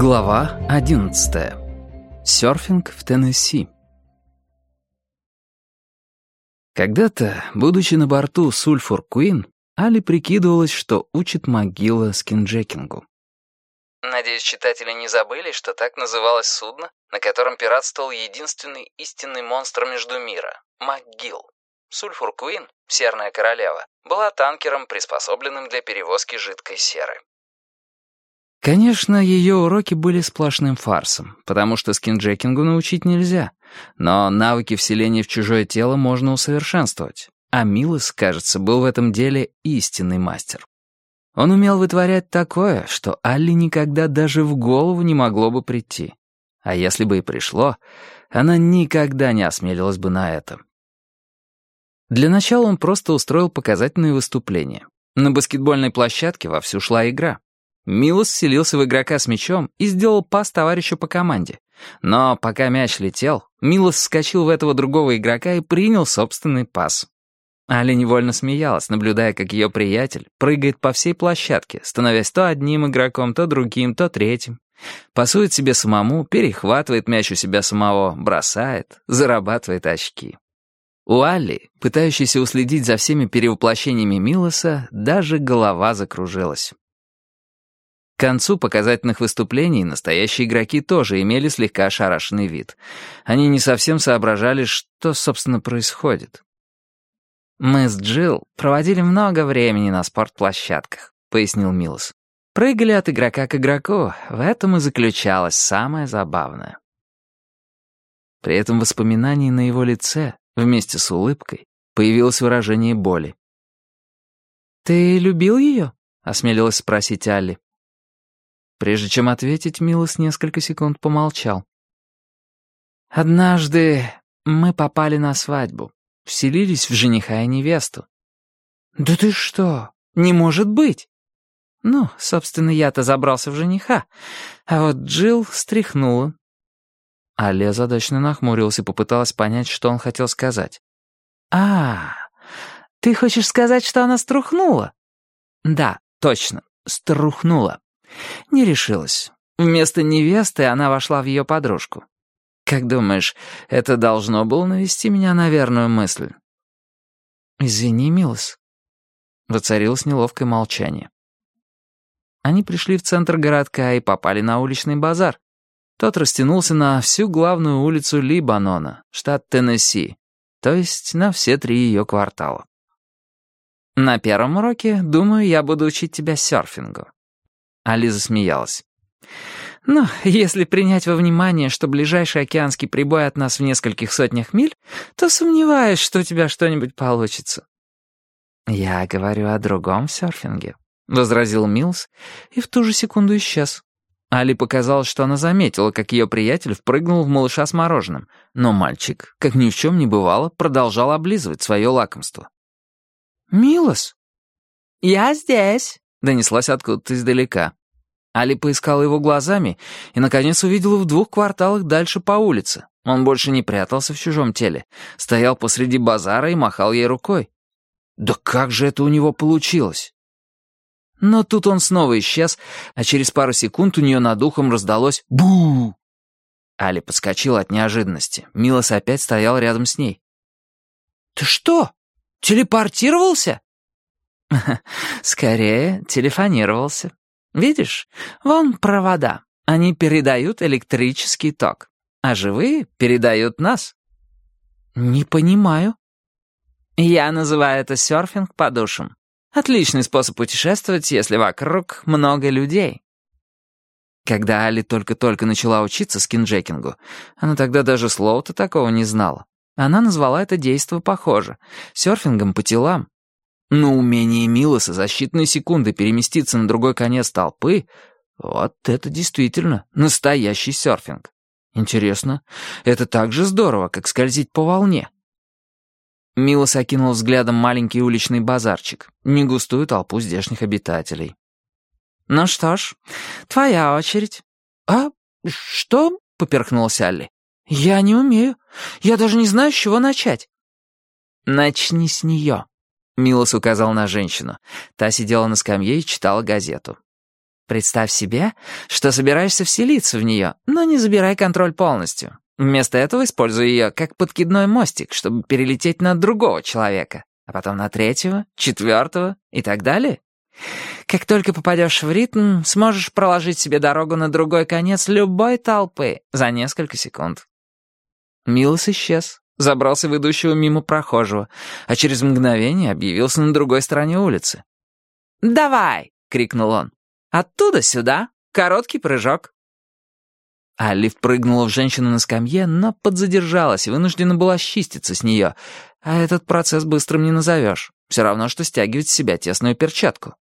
Глава 11. Сёрфинг в Теннесси. Когда-то, будучи на борту Сульфур Куин, Али прикидывалась, что учит могила скинджекингу. Надеюсь, читатели не забыли, что так называлось судно, на котором пиратствовал единственный истинный монстр Междумира — МакГилл. Сульфур Куин, Серная Королева, была танкером, приспособленным для перевозки жидкой серы. Конечно, ее уроки были сплошным фарсом, потому что скинджекингу научить нельзя, но навыки вселения в чужое тело можно усовершенствовать, а Милос, кажется, был в этом деле истинный мастер. Он умел вытворять такое, что Алли никогда даже в голову не могло бы прийти. А если бы и пришло, она никогда не осмелилась бы на это. Для начала он просто устроил показательные выступления. На баскетбольной площадке вовсю шла игра. Милос вселился в игрока с мячом и сделал пас товарищу по команде. Но пока мяч летел, Милос вскочил в этого другого игрока и принял собственный пас. Аля невольно смеялась, наблюдая, как ее приятель прыгает по всей площадке, становясь то одним игроком, то другим, то третьим. Пасует себе самому, перехватывает мяч у себя самого, бросает, зарабатывает очки. У Алли, пытающейся уследить за всеми перевоплощениями Милоса, даже голова закружилась. К концу показательных выступлений настоящие игроки тоже имели слегка ошарашенный вид. Они не совсем соображали, что, собственно, происходит. «Мы с Джилл проводили много времени на спортплощадках», — пояснил Милос. «Прыгали от игрока к игроку, в этом и заключалось самое забавное». При этом воспоминании на его лице, вместе с улыбкой, появилось выражение боли. «Ты любил ее?» — осмелилась спросить Алли. Прежде чем ответить, Милос несколько секунд помолчал. «Однажды мы попали на свадьбу, вселились в жениха и невесту». «Да ты что? Не может быть!» «Ну, собственно, я-то забрался в жениха, а вот Джилл стряхнула». Алли озадаченно нахмурилась и попыталась понять, что он хотел сказать. Ты хочешь сказать, что она струхнула?» «Да, точно, струхнула. Не решилась. Вместо невесты она вошла в ее подружку. Как думаешь, это должно было навести меня на верную мысль?» «Извини, Милос». Воцарилось неловкое молчание. Они пришли в центр городка и попали на уличный базар. Тот растянулся на всю главную улицу Либанона, штат Теннесси, то есть на все 3 ее квартала. «На первом уроке, думаю, я буду учить тебя серфингу». Али засмеялась. «Ну, если принять во внимание, что ближайший океанский прибой от нас в нескольких сотнях миль, то сомневаюсь, что у тебя что-нибудь получится». «Я говорю о другом серфинге», — возразил Милс и в ту же секунду исчез. Али показалось, что она заметила, как ее приятель впрыгнул в малыша с мороженым, но мальчик, как ни в чем не бывало, продолжал облизывать свое лакомство. «Милос!» «Я здесь!» — донеслась откуда-то издалека. Али поискала его глазами и, наконец, увидела в 2 кварталах дальше по улице. Он больше не прятался в чужом теле, стоял посреди базара и махал ей рукой. Да как же это у него получилось? Но тут он снова исчез, а через пару секунд у нее над ухом раздалось «бу». Али подскочила от неожиданности. Милос опять стоял рядом с ней. «Ты что, телепортировался?» «Скорее, телефонировался. Видишь, вон провода. Они передают электрический ток, а живые передают нас». «Не понимаю». «Я называю это серфинг по душам. Отличный способ путешествовать, если вокруг много людей». Когда Али только-только начала учиться скинджекингу, она тогда даже слова-то такого не знала. Она назвала это действо похоже — серфингом по телам. Но умение Милоса за считанные секунды переместиться на другой конец толпы — вот это действительно настоящий серфинг. Интересно, это так же здорово, как скользить по волне. Милос окинул взглядом маленький уличный базарчик, негустую толпу здешних обитателей. «Ну что ж, твоя очередь». «А? Что?» — поперхнулась Алли. «Я не умею. Я даже не знаю, с чего начать». «Начни с нее», — Милос указал на женщину. Та сидела на скамье и читала газету. Представь себе, что собираешься вселиться в нее, но не забирай контроль полностью. Вместо этого используй ее как подкидной мостик, чтобы перелететь на другого человека, а потом на третьего, четвертого и так далее. Как только попадешь в ритм, сможешь проложить себе дорогу на другой конец любой толпы за несколько секунд. Милос исчез, забрался в идущего мимо прохожего, а через мгновение объявился на другой стороне улицы. «Давай!» — крикнул он. «Оттуда сюда! Короткий прыжок!» Алли впрыгнула в женщину на скамье, но подзадержалась и вынуждена была счиститься с нее. А этот процесс быстрым не назовешь. Все равно, что стягивать с себя тесную перчатку.